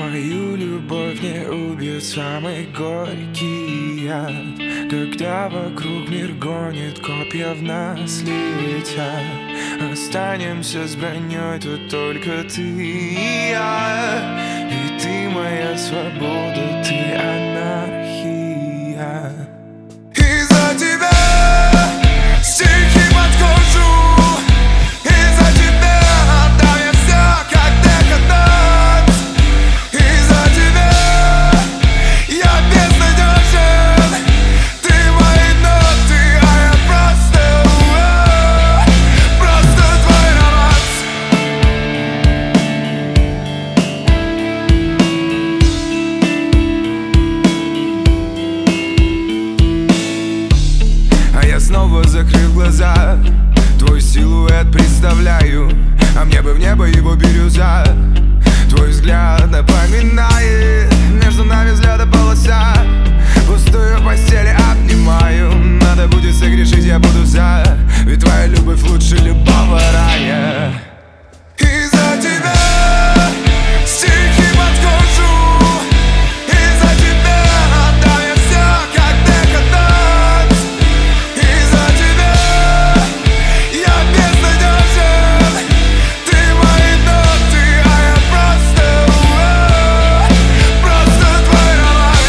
Твою любовь не убьет самый горький яд, когда вокруг мир гонит, копья в нас летят. Останемся с броней тут только ты и я. И ты моя свобода, ты анархия. Из-за тебя стихи под кожу, из-за тебя отдам я все, как декаданс. Из-за тебя я безнадежен, ты мои ноты, а я просто твой романс. А я снова, закрыв глаза, твой силуэт представляю, а мне бы в небо его бирюза. Твой взгляд напоминает между нами взгляда полоса. Пустую постель обнимаю, надо будет согрешить, я буду за. Ведь твоя любовь лучше любого рая. Из-за тебя стихи под кожу, из-за тебя отдам я все, как декаданс. Из-за тебя я безнадежен, ты мои ноты, а я просто твой романс.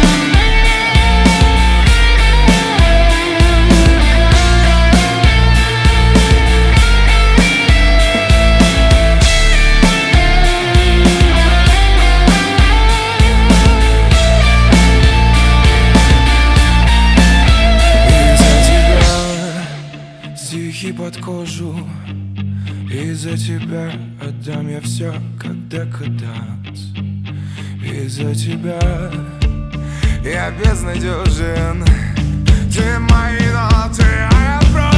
Из-за тебя стихи под кожу, из-за тебя отдам я все, как декаданс. Из-за тебя я безнадежен, ты мои ноты, а я просто